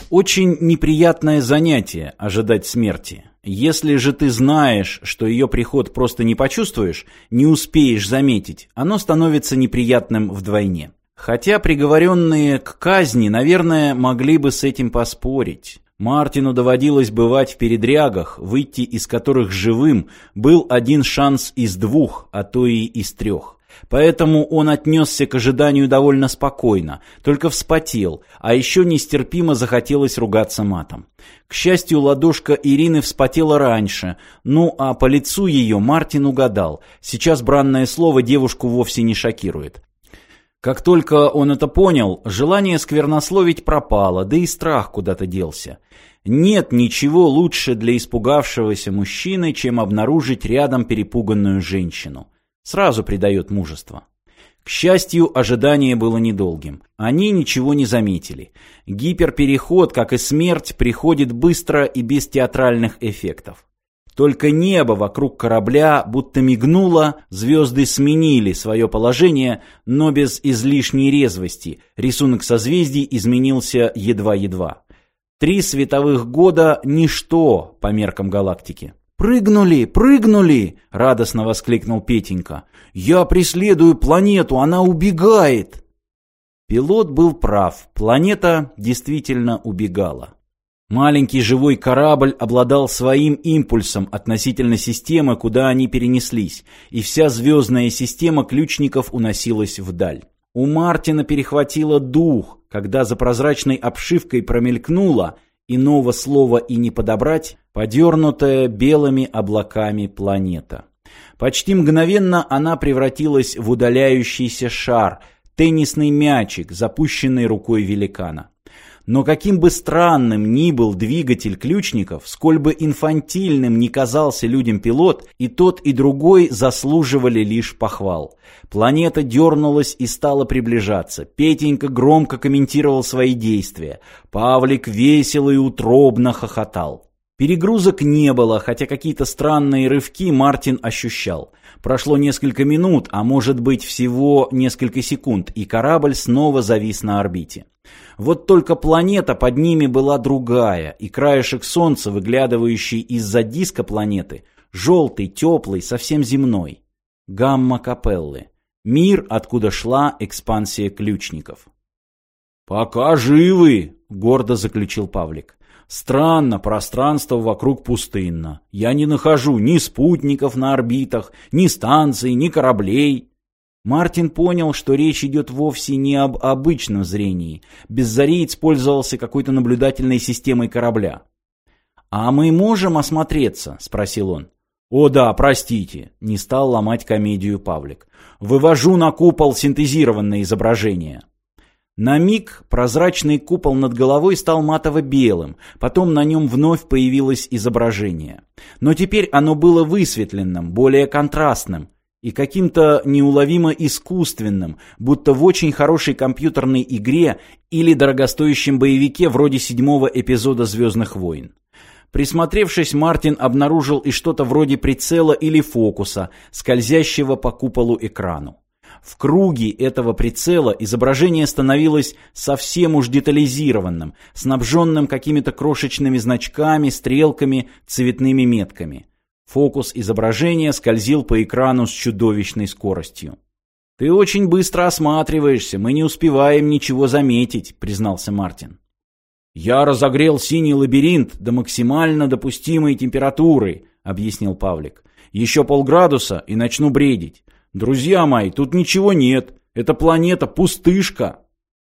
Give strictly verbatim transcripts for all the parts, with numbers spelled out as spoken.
Очень неприятное занятие – ожидать смерти. Если же ты знаешь, что ее приход просто не почувствуешь, не успеешь заметить, оно становится неприятным вдвойне. Хотя приговоренные к казни, наверное, могли бы с этим поспорить. Мартину доводилось бывать в передрягах, выйти из которых живым был один шанс из двух, а то и из трех. Поэтому он отнесся к ожиданию довольно спокойно, только вспотел, а еще нестерпимо захотелось ругаться матом. К счастью, ладошка Ирины вспотела раньше, ну а по лицу ее Мартин угадал, сейчас бранное слово девушку вовсе не шокирует. Как только он это понял, желание сквернословить пропало, да и страх куда-то делся. Нет ничего лучше для испугавшегося мужчины, чем обнаружить рядом перепуганную женщину. Сразу придает мужество. К счастью, ожидание было недолгим. Они ничего не заметили. Гиперпереход, как и смерть, приходит быстро и без театральных эффектов. Только небо вокруг корабля будто мигнуло, звезды сменили свое положение, но без излишней резвости. Рисунок созвездий изменился едва-едва. Три световых года – ничто по меркам галактики. «Прыгнули, прыгнули!» – радостно воскликнул Петенька. «Я преследую планету, она убегает!» Пилот был прав, планета действительно убегала. Маленький живой корабль обладал своим импульсом относительно системы, куда они перенеслись, и вся звездная система ключников уносилась вдаль. У Мартина перехватило дух, когда за прозрачной обшивкой промелькнула, иного слова и не подобрать, подернутая белыми облаками планета. Почти мгновенно она превратилась в удаляющийся шар, теннисный мячик, запущенный рукой великана. Но каким бы странным ни был двигатель ключников, сколь бы инфантильным ни казался людям пилот, и тот, и другой заслуживали лишь похвал. Планета дернулась и стала приближаться. Петенька громко комментировал свои действия. Павлик весело и утробно хохотал. Перегрузок не было, хотя какие-то странные рывки Мартин ощущал. Прошло несколько минут, а может быть всего несколько секунд, и корабль снова завис на орбите. Вот только планета под ними была другая, и краешек солнца, выглядывающий из-за диска планеты, желтый, теплый, совсем земной. Гамма Капеллы. Мир, откуда шла экспансия ключников. «Пока живы», — гордо заключил Павлик. «Странно, пространство вокруг пустынно. Я не нахожу ни спутников на орбитах, ни станций, ни кораблей». Мартин понял, что речь идет вовсе не об обычном зрении. Беззареец пользовался какой-то наблюдательной системой корабля. «А мы можем осмотреться?» – спросил он. «О да, простите», – не стал ломать комедию Павлик. «Вывожу на купол синтезированное изображение». На миг прозрачный купол над головой стал матово-белым, потом на нем вновь появилось изображение. Но теперь оно было высветленным, более контрастным и каким-то неуловимо искусственным, будто в очень хорошей компьютерной игре или дорогостоящем боевике вроде седьмого эпизода «Звездных войн». Присмотревшись, Мартин обнаружил и что-то вроде прицела или фокуса, скользящего по куполу экрану. В круге этого прицела изображение становилось совсем уж детализированным, снабженным какими-то крошечными значками, стрелками, цветными метками. Фокус изображения скользил по экрану с чудовищной скоростью. «Ты очень быстро осматриваешься, мы не успеваем ничего заметить», — признался Мартин. «Я разогрел синий лабиринт до максимально допустимой температуры», — объяснил Павлик. «Еще полградуса и начну бредить. Друзья мои, тут ничего нет. Эта планета пустышка».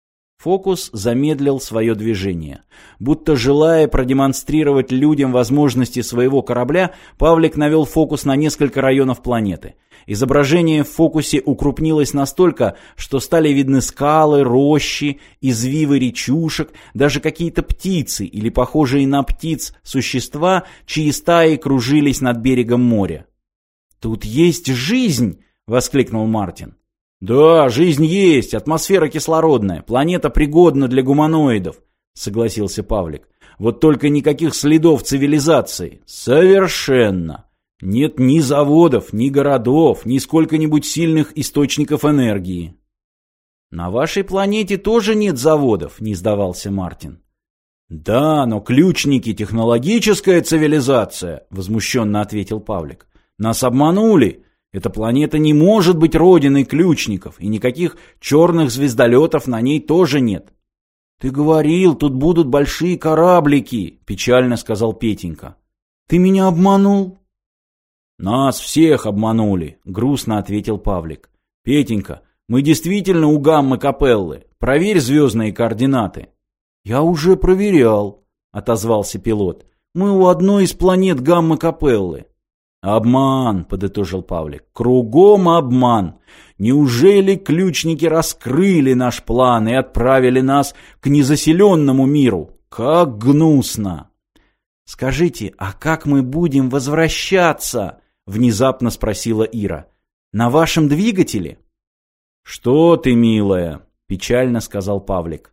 Фокус замедлил свое движение. Будто желая продемонстрировать людям возможности своего корабля, Павлик навел фокус на несколько районов планеты. Изображение в фокусе укрупнилось настолько, что стали видны скалы, рощи, извивы речушек, даже какие-то птицы или похожие на птиц существа, чьи стаи кружились над берегом моря. «Тут есть жизнь!» — воскликнул Мартин. «Да, жизнь есть, атмосфера кислородная, планета пригодна для гуманоидов», — согласился Павлик. «Вот только никаких следов цивилизации. Совершенно. Нет ни заводов, ни городов, ни сколько-нибудь сильных источников энергии». «На вашей планете тоже нет заводов», — не сдавался Мартин. «Да, но ключники — технологическая цивилизация», — возмущенно ответил Павлик. «Нас обманули. Эта планета не может быть родиной ключников, и никаких черных звездолетов на ней тоже нет». «Ты говорил, тут будут большие кораблики», — печально сказал Петенька. «Ты меня обманул?» «Нас всех обманули», — грустно ответил Павлик. «Петенька, мы действительно у Гаммы-Капеллы. Проверь звездные координаты». «Я уже проверял», — отозвался пилот. «Мы у одной из планет Гаммы-Капеллы». «Обман», — подытожил Павлик. «Кругом обман. Неужели ключники раскрыли наш план и отправили нас к незаселенному миру? Как гнусно!» «Скажите, а как мы будем возвращаться?» — внезапно спросила Ира. «На вашем двигателе?» «Что ты, милая?» — печально сказал Павлик.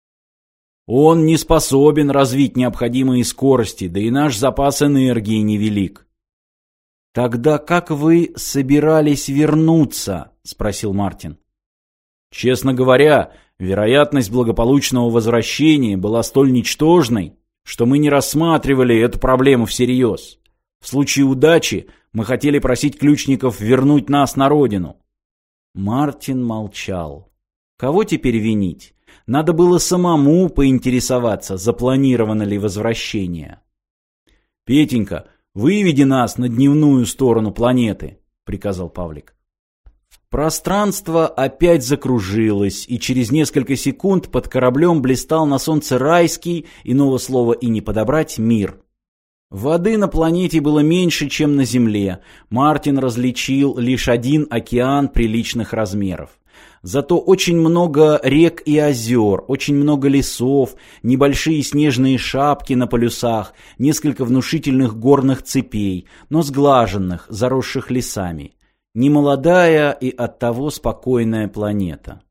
«Он не способен развить необходимые скорости, да и наш запас энергии невелик». «Тогда как вы собирались вернуться?» — спросил Мартин. «Честно говоря, вероятность благополучного возвращения была столь ничтожной, что мы не рассматривали эту проблему всерьез. В случае удачи мы хотели просить ключников вернуть нас на родину». Мартин молчал. Кого теперь винить? Надо было самому поинтересоваться, запланировано ли возвращение. «Петенька, выведи нас на дневную сторону планеты», — приказал Павлик. Пространство опять закружилось, и через несколько секунд под кораблем блистал на солнце райский, иного слова и не подобрать, мир. Воды на планете было меньше, чем на Земле. Мартин различил лишь один океан приличных размеров. Зато очень много рек и озер, очень много лесов, небольшие снежные шапки на полюсах, несколько внушительных горных цепей, но сглаженных, заросших лесами. Немолодая и оттого спокойная планета.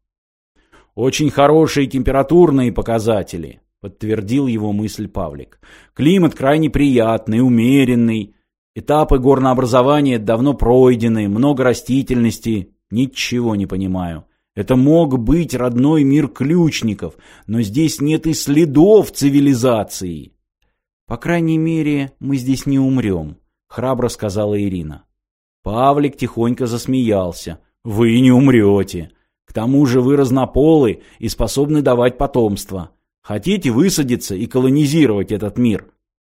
«Очень хорошие температурные показатели», — подтвердил его мысль Павлик. «Климат крайне приятный, умеренный. Этапы горнообразования давно пройдены, много растительности. Ничего не понимаю. Это мог быть родной мир ключников, но здесь нет и следов цивилизации». «По крайней мере, мы здесь не умрем», — храбро сказала Ирина. Павлик тихонько засмеялся. «Вы не умрете. К тому же вы разнополы и способны давать потомство. Хотите высадиться и колонизировать этот мир?»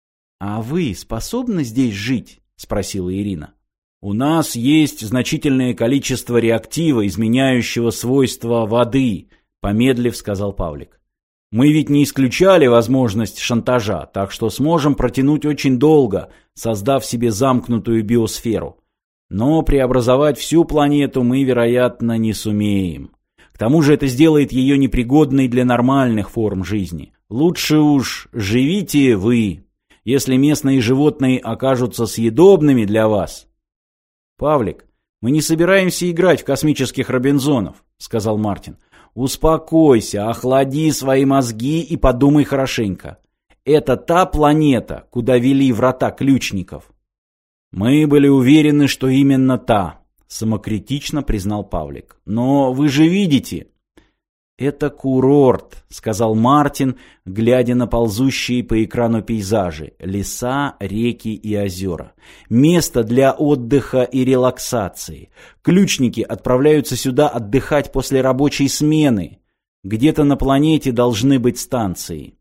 «А вы способны здесь жить?» — спросила Ирина. «У нас есть значительное количество реактива, изменяющего свойства воды», — помедлив сказал Павлик. «Мы ведь не исключали возможность шантажа, так что сможем протянуть очень долго, создав себе замкнутую биосферу. Но преобразовать всю планету мы, вероятно, не сумеем. К тому же это сделает ее непригодной для нормальных форм жизни. Лучше уж живите вы, если местные животные окажутся съедобными для вас». «Павлик, мы не собираемся играть в космических Робинзонов», — сказал Мартин. «Успокойся, охлади свои мозги и подумай хорошенько. Это та планета, куда вели врата ключников». «Мы были уверены, что именно та», — самокритично признал Павлик. «Но вы же видите...» «Это курорт», — сказал Мартин, глядя на ползущие по экрану пейзажи, леса, реки и озера. «Место для отдыха и релаксации. Ключники отправляются сюда отдыхать после рабочей смены. Где-то на планете должны быть станции».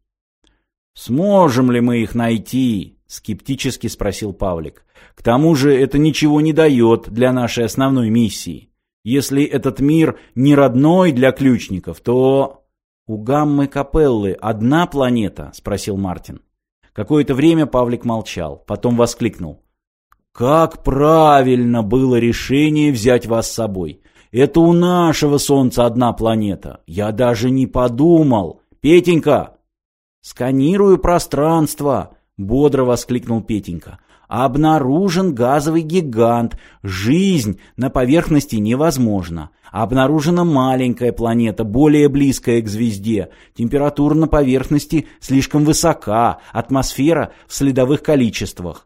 «Сможем ли мы их найти?» — скептически спросил Павлик. «К тому же это ничего не дает для нашей основной миссии. Если этот мир не родной для ключников, то...» «У Гаммы-Капеллы одна планета?» — спросил Мартин. Какое-то время Павлик молчал, потом воскликнул. «Как правильно было решение взять вас с собой! Это у нашего Солнца одна планета! Я даже не подумал! Петенька!» «Сканирую пространство!» — бодро воскликнул Петенька. «Обнаружен газовый гигант. Жизнь на поверхности невозможна. Обнаружена маленькая планета, более близкая к звезде. Температура на поверхности слишком высока, атмосфера в следовых количествах.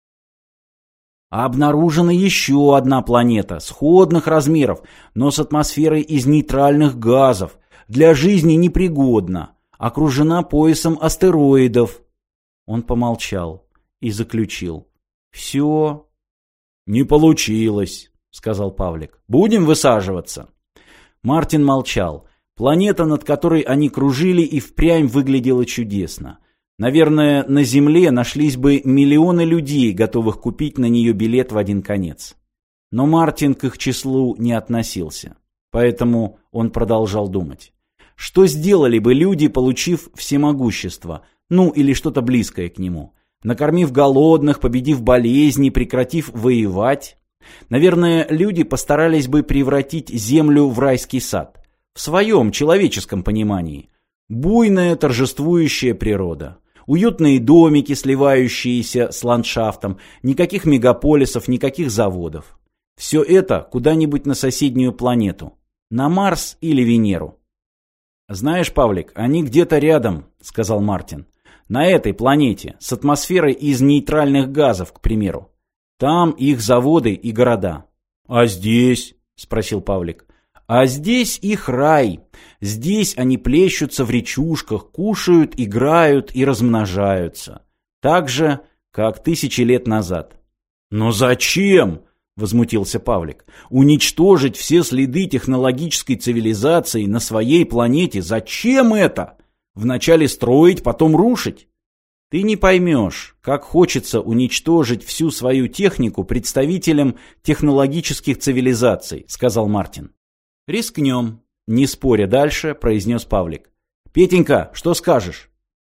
Обнаружена еще одна планета, сходных размеров, но с атмосферой из нейтральных газов. Для жизни непригодна. окружена поясом астероидов. Он помолчал и заключил. Все. Не получилось, сказал Павлик. Будем высаживаться. Мартин молчал. Планета, над которой они кружили, и впрямь выглядела чудесно. Наверное, на Земле нашлись бы миллионы людей, готовых купить на нее билет в один конец. Но Мартин к их числу не относился. Поэтому он продолжал думать. Что сделали бы люди, получив всемогущество, ну или что-то близкое к нему? Накормив голодных, победив болезни, прекратив воевать? Наверное, люди постарались бы превратить Землю в райский сад. В своем человеческом понимании. Буйная торжествующая природа. Уютные домики, сливающиеся с ландшафтом, никаких мегаполисов, никаких заводов. Все это куда-нибудь на соседнюю планету. На Марс или Венеру. «Знаешь, Павлик, они где-то рядом», — сказал Мартин. «На этой планете, с атмосферой из нейтральных газов, к примеру. Там их заводы и города». «А здесь?» — спросил Павлик. «А здесь их рай. Здесь они плещутся в речушках, кушают, играют и размножаются. Так же, как тысячи лет назад». «Но зачем?» — возмутился Павлик. «Уничтожить все следы технологической цивилизации на своей планете. Зачем это? Вначале строить, потом рушить?» «Ты не поймешь, как хочется уничтожить всю свою технику представителям технологических цивилизаций», — сказал Мартин. «Рискнем», — не споря дальше, произнес Павлик. «Петенька, что скажешь?»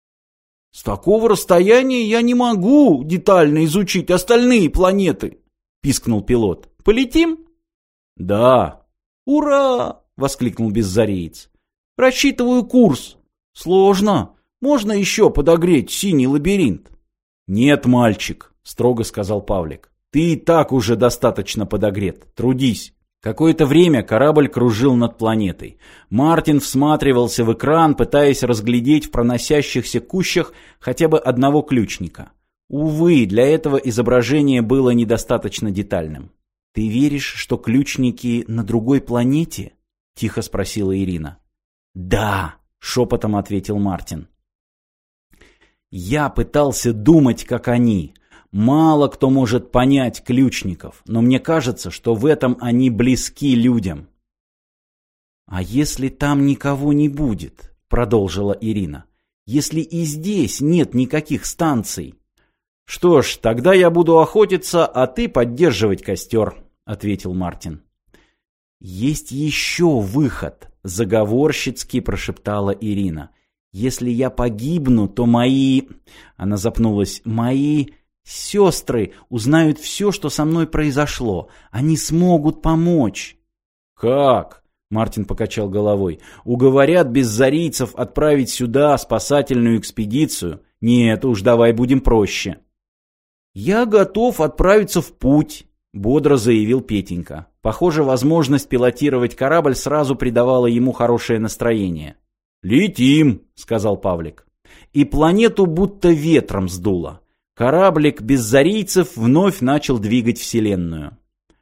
«С такого расстояния я не могу детально изучить остальные планеты», — пискнул пилот. «Полетим?» «Да». «Ура!» — воскликнул беззареец. «Рассчитываю курс». «Сложно. Можно еще подогреть синий лабиринт?» «Нет, мальчик», — строго сказал Павлик. «Ты и так уже достаточно подогрет. Трудись». Какое-то время корабль кружил над планетой. Мартин всматривался в экран, пытаясь разглядеть в проносящихся кущах хотя бы одного ключника. Увы, для этого изображение было недостаточно детальным. «Ты веришь, что ключники на другой планете?» — тихо спросила Ирина. «Да», — шепотом ответил Мартин. «Я пытался думать, как они. Мало кто может понять ключников, но мне кажется, что в этом они близки людям». «А если там никого не будет?» — продолжила Ирина. «Если и здесь нет никаких станций?» «Что ж, тогда я буду охотиться, а ты поддерживать костер», — ответил Мартин. «Есть еще выход», — заговорщицки прошептала Ирина. «Если я погибну, то мои...» Она запнулась. «Мои сестры узнают все, что со мной произошло. Они смогут помочь». «Как?» — Мартин покачал головой. «Уговорят беззарийцев отправить сюда спасательную экспедицию? Нет уж, давай будем проще». «Я готов отправиться в путь», — бодро заявил Петенька. Похоже, возможность пилотировать корабль сразу придавала ему хорошее настроение. «Летим», — сказал Павлик. И планету будто ветром сдуло. Кораблик беззарийцев вновь начал двигать Вселенную.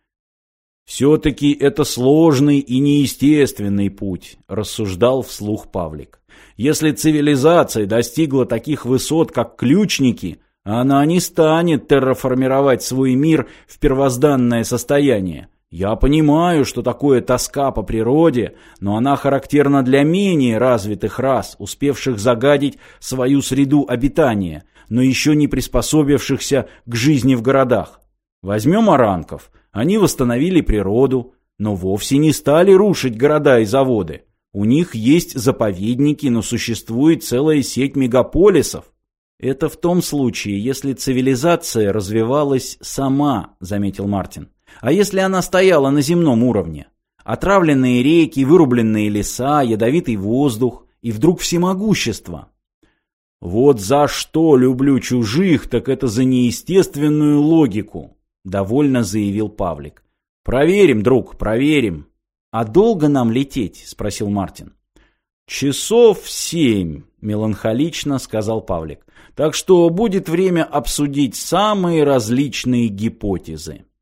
«Все-таки это сложный и неестественный путь», — рассуждал вслух Павлик. «Если цивилизация достигла таких высот, как ключники, она не станет терраформировать свой мир в первозданное состояние. Я понимаю, что такое тоска по природе, но она характерна для менее развитых рас, успевших загадить свою среду обитания, но еще не приспособившихся к жизни в городах. Возьмем оранков. Они восстановили природу, но вовсе не стали рушить города и заводы. У них есть заповедники, но существует целая сеть мегаполисов. «Это в том случае, если цивилизация развивалась сама», — заметил Мартин. «А если она стояла на земном уровне? Отравленные реки, вырубленные леса, ядовитый воздух и вдруг всемогущество». «Вот за что люблю чужих, так это за неестественную логику», — довольно заявил Павлик. «Проверим, друг, проверим». «А долго нам лететь?» — спросил Мартин. «Часов семь», — меланхолично сказал Павлик. «Так что будет время обсудить самые различные гипотезы».